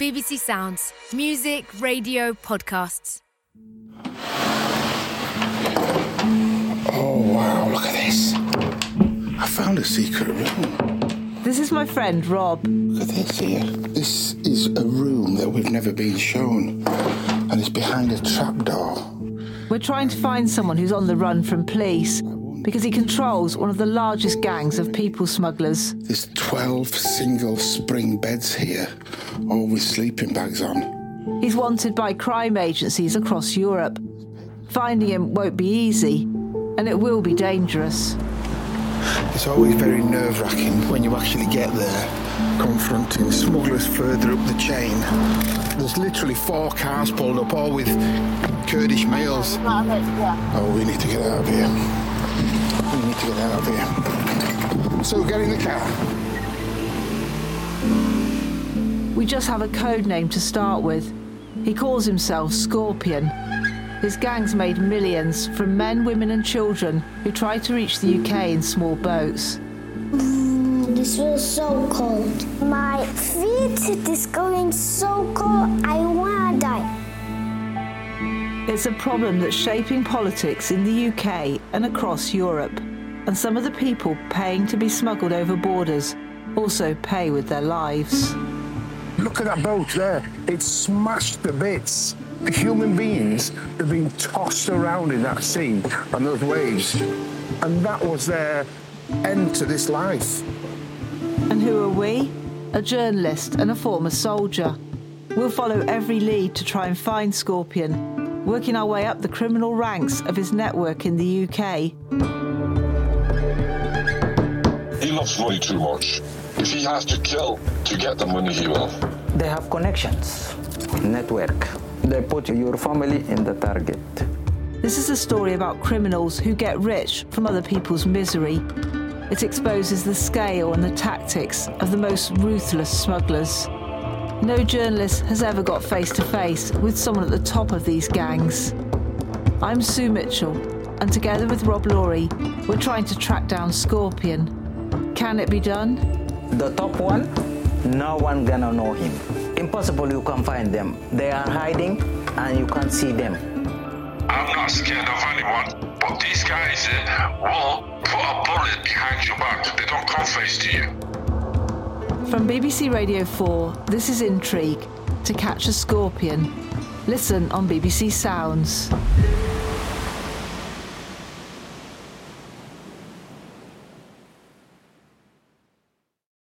BBC Sounds. Music, radio, podcasts. Oh, wow, look at this. I found a secret room. This is my friend, Rob. Look at this here. This is a room that we've never been shown, and it's behind a trapdoor. We're trying to find someone who's on the run from police because he controls one of the largest gangs of people smugglers. There's 12 single spring beds here, all with sleeping bags on. He's wanted by crime agencies across Europe. Finding him won't be easy, and it will be dangerous. It's always very nerve-wracking when you actually get there, confronting smugglers further up the chain. There's literally 4 cars pulled up, all with Kurdish males. Oh, we need to get out of here. We need to get out of here. So get in the car. We just have a code name to start with. He calls himself Scorpion. His gang's made millions from men, women and children who try to reach the UK in small boats. This feels so cold. My feet is going so cold. I wanna die. It's a problem that's shaping politics in the UK and across Europe. And some of the people paying to be smuggled over borders also pay with their lives. Look at that boat there. It's smashed to bits. The human beings have been tossed around in that sea and those waves. And that was their end to this life. And who are we? A journalist and a former soldier. We'll follow every lead to try and find Scorpion, working our way up the criminal ranks of his network in the UK. He loves money too much. If he has to kill to get the money, he will. They have connections, network. They put your family in the target. This is a story about criminals who get rich from other people's misery. It exposes the scale and the tactics of the most ruthless smugglers. No journalist has ever got face-to-face with someone at the top of these gangs. I'm Sue Mitchell, and together with Rob Laurie, we're trying to track down Scorpion. Can it be done? The top one, no one gonna know him. Impossible you can find them. They are hiding and you can't see them. I'm not scared of anyone, but these guys will put a bullet behind your back. They don't come face to you. From BBC Radio 4, this is Intrigue, To Catch a Scorpion. Listen on BBC Sounds.